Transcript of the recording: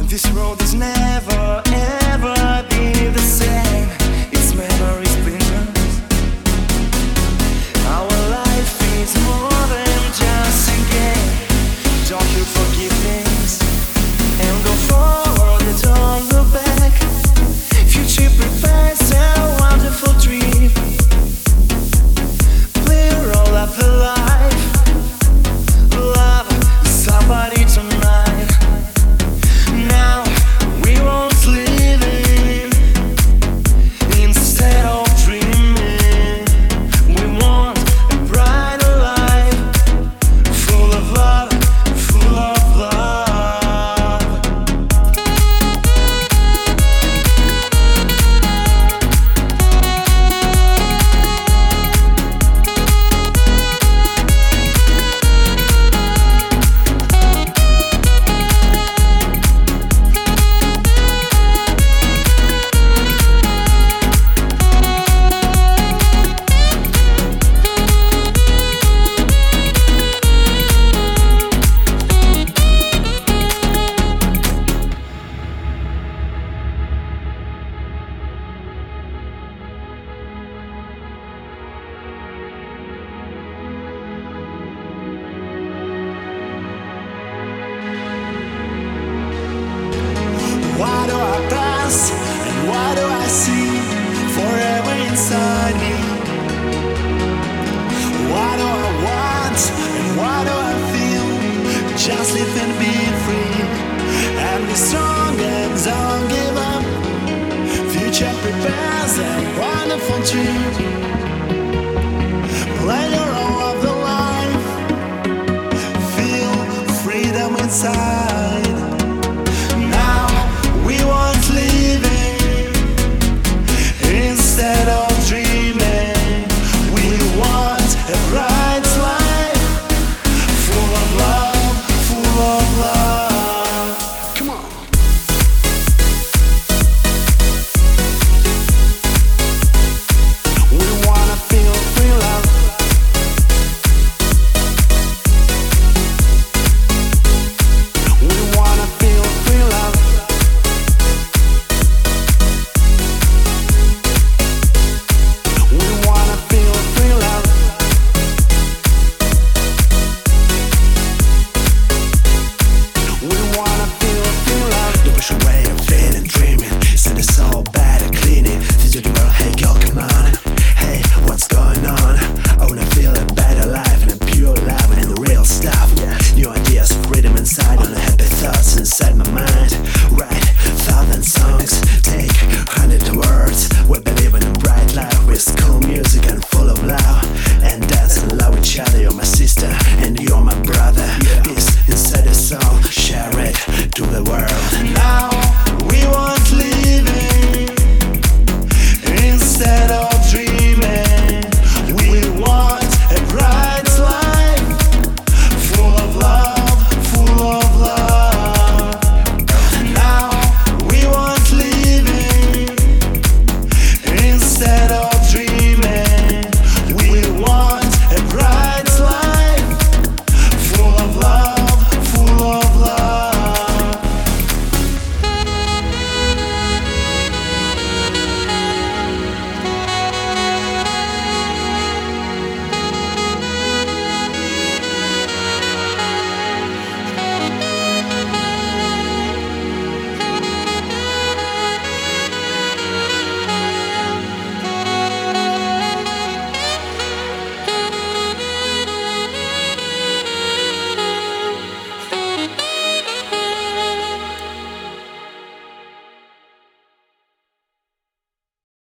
This road is never ever be the same. Its memories bring us. Our life is more than just a game. Don't you forgive things and go forward and don't look back. Future prepares a wonderful dream. Play a role of the life. Love somebody tonight. Now we won't live in instead of dreaming. We want a brighter life, full of love, full of love. Why do I pass and why do I see forever inside me? Why do I want and why do I feel? Just live and be free and be strong and don't give up. Future prepares a wonderful dream. Play your role of the life. Feel freedom inside. Now we want living instead of dreaming. We want a bright life, full of love, full of love. Come on. We wanna feel free love. We wanna feel free love. We wanna feel free love. We wanna feel free love. Don't push away your feeling, dreaming. Said it's all bad at cleaning. Did you girl, hey girl, come on. Hey, what's going on? I wanna feel a better life and a pure love and the real stuff. New ideas, freedom inside, and happy thoughts inside my mind. Write 1,000 songs, take 100 words. We're believing in bright life with cool music and full of love. And dance and love each other. You're my sister and you're my brother. Peace inside the soul, share it to the world.